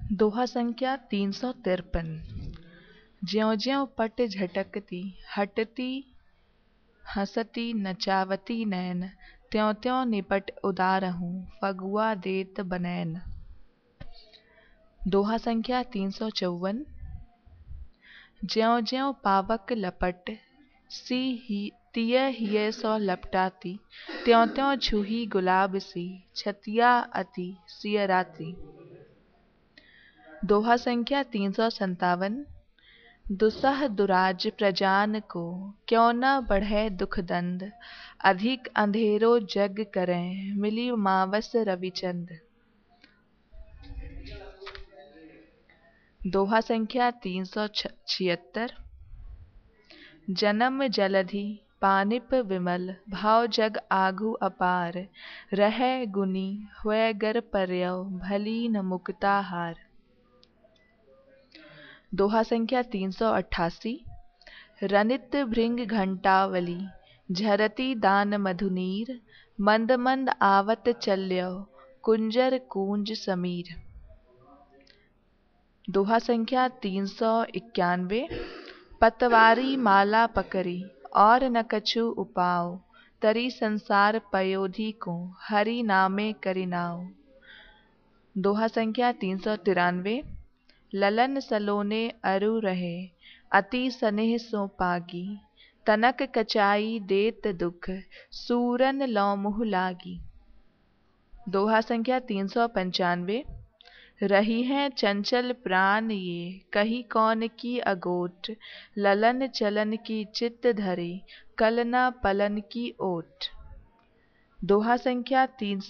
दोहा संख्या 353। ज्यों ज्यों पट झटकती हटती हंसती नचावती नैन, त्यों त्यों निपट उदारहूँ फगुआ देत बनैन। दोहा संख्या 354। ज्यों ज्यों पावक लपट सी ही तिय हिय सो लपटाती, त्यों त्यों छूही गुलाब सी छतिया अति सियराती। दोहा संख्या 357। दुसह दुराज प्रजान को क्यों न बढ़े दुख दंड, अधिक अंधेरो जग करें मिली मावस रविचंद। दोहा संख्या 376। जन्म जलधि पानिप विमल भाव जग आगु अपार, रहे गुनी हुए गर पर्यव भली न मुक्ताहार। दोहा संख्या 388। रनित भृंग घंटावली झरती दान मधुनीर, मंद मंद आवत चल्यो कुंजर कूंज समीर। दोहा संख्या 391। पतवारी माला पकड़ी और न कछु उपाव, तरी संसार पयोधि को हरि नामे करिनाव। दोहा संख्या 393। ललन सलोने अरु रहे अति सनेह सो पागी, तनक कचाई देत दुख सूरन लौ मुँह लागी। दोहा संख्या 395। रही हैं चंचल प्राण ये कही कौन की अगोट, ललन चलन की चित्त धरे कल न पलन की ओट। दोहा संख्या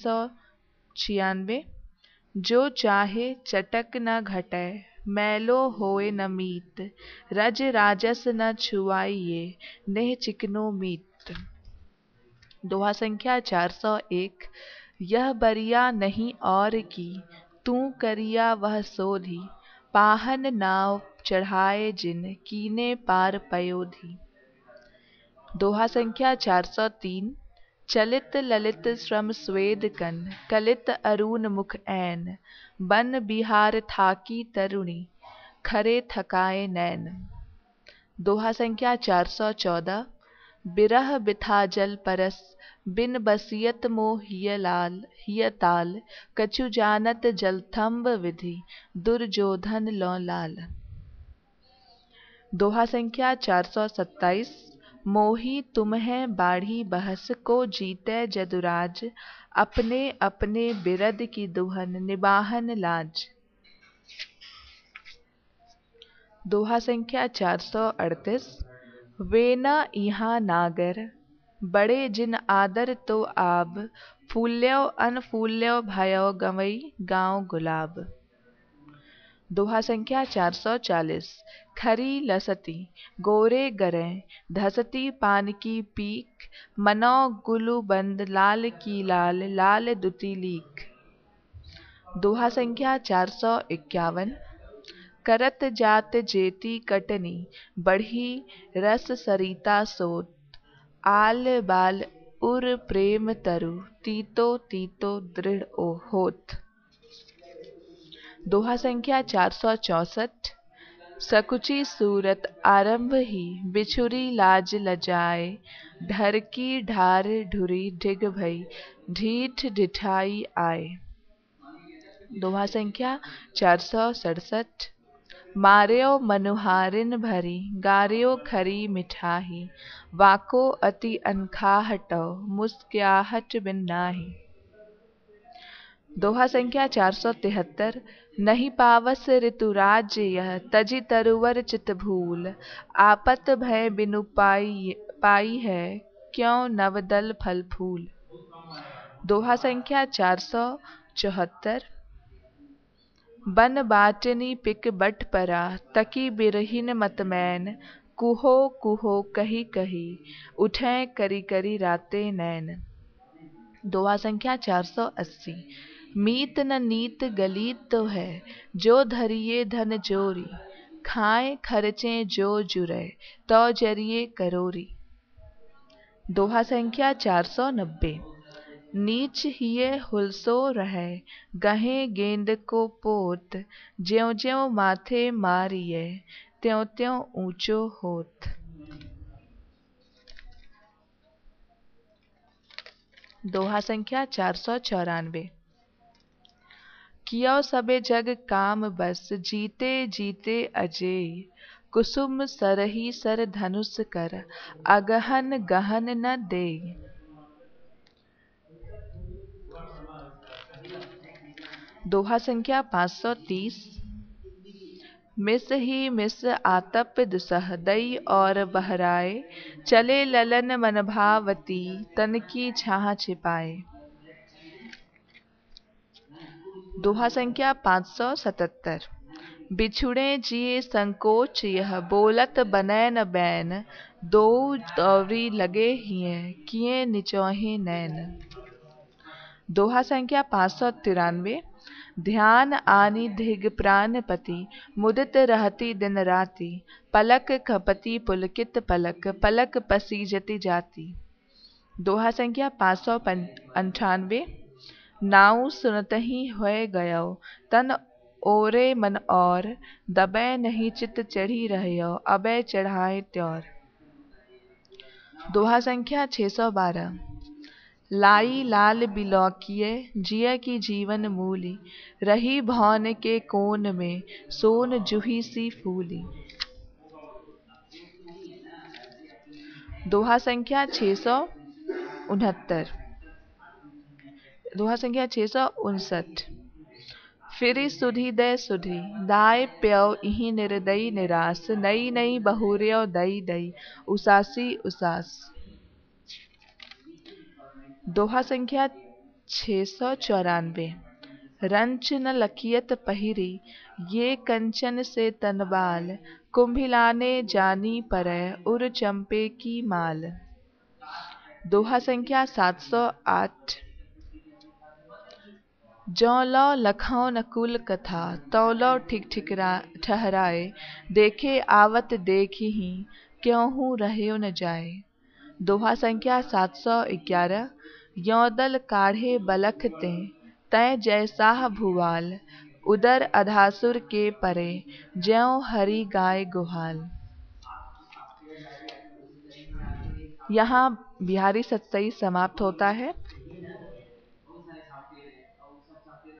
396। जो चाहे चटक न घटै मैलो होए न मीत, रज राजस न छुआइए नेह चिकनो मीत। दोहा संख्या 401। यह बरिया नहीं और की तू करिया वह सोधी, पाहन नाव चढ़ाए जिन कीने पार पयोधी। दोहा संख्या 403। चलित ललित श्रम स्वेद कन कलित अरुण मुख ऐन, बन बिहार थाकी तरुणी खरे थकाए नैन। दोहा संख्या 414। बिरह बिथा जल परस बिन बसियत मोह हिय ताल, कछु जानत जलथंब विधि दुर्जोधन लौ लाल। दोहा संख्या 427। मोही तुम्हें बाढ़ी बहस को जीते जदुराज, अपने अपने बिरद की दुहन निबाहन लाज। दोहा संख्या 438। वे न यहाँ नागर बड़े जिन आदर तो आब, फूल्यो अनफूल्यो भयो गवई गाँव गुलाब। दोहा संख्या 440। खरी लसती गोरे गरें धसती पान की पीक, मनो गुलु बंद लाल की लाल लाल दुती लीक। दोहा संख्या 451। करत जात जेती कटनी बढ़ी रस सरिता सोत, आल बाल उर प्रेम तरु तीतो तीतो दृढ़ होत। दोहा संख्या 464। सकुची सूरत आरंभ ही बिछुरी लाज लजाए, ढर की ढार ढुरी ढिग भई ढीठ ढिठाई आए। दोहा संख्या 467। मार्यो मनुहारिन भरी गार्यो खरी मिठाही, वाको अति अनखाहटो मुस्क्याहट बिन नाहि। दोहा संख्या 473। नहीं पावस ऋतुराज यह तजि तरुवर चित भूल, आपत भय बिनु पाई है क्यों नवदल फल फूल। दोहा संख्या 474। बन बाटनी पिक बट परा तकी बिरहिन मतमैन, कुहो कुहो कही कही उठें करी करी राते नैन। दोहा संख्या 480। मीत न नीत गलीत तो है जो धरिए धन जोरी, खाएं खर्चे जो जुरे तो जरिए करोरी। दोहा संख्या 490। नीच हिये हुलसो रहे, गहे गेंद को पोत, ज्यों ज्यों माथे मारिए, त्यों त्यों ऊंचो होत। दोहा संख्या 494। कियो सबे जग काम बस, जीते जीते अजेय, कुसुम सरहि सर धनुष कर, अगहन गहन न देय। दोहा संख्या 530। मिस ही मिस आतप दुसह, दई और बहराए, चले ललन मन भावती, तन की छाह छिपाए। दोहा संख्या 577। बिछुड़े जिए संकोच यह, बोलत बनय न बैन, दो दौरी लगे हिय, किए निचोहि नैन। दोहा संख्या 593। ध्यान आनि धिग प्राणपति, मुदित रहती दिन राति, पलक खपति पुलकित पलक, पलक पसीजति जाति। दोहा संख्या 598। नाऊ सुनतहि होय गयो, तन ओरे मन और, दबै नहीं चित चढ़ी रहयो, अबै चढ़ाए त्योर। दोहा संख्या 612। लाई लाल बिलौकिए, जिय की जीवन मूली, रही भौन के कोन में, सोन जूही सी फूली। दोहा संख्या 669। दोहा संख्या 659। फिरि सुधि दय सुधि, दाय प्यो इहि निर्दयी निरास, नई नई बहुर्यो दई दई, उसासी उसास। दोहा संख्या 694। रंच न लखियत पहिरी, ये कंचन से तनबाल, कुंभिलाने जानी परय, उर चंपे की माल। दोहा संख्या 708। ज्यों लो लखौ नकुल कथा, त्यों लो ठिक ठहराए, देखे आवत देखिहि, क्यों रहयो न जाए। दोहा संख्या 711। यों दल काढ़े बलख ते, तय जैसाह भुआल, उदर अधासुर के परे, ज्यों हरि गाय गुहाल। यहाँ बिहारी सतसई समाप्त होता है।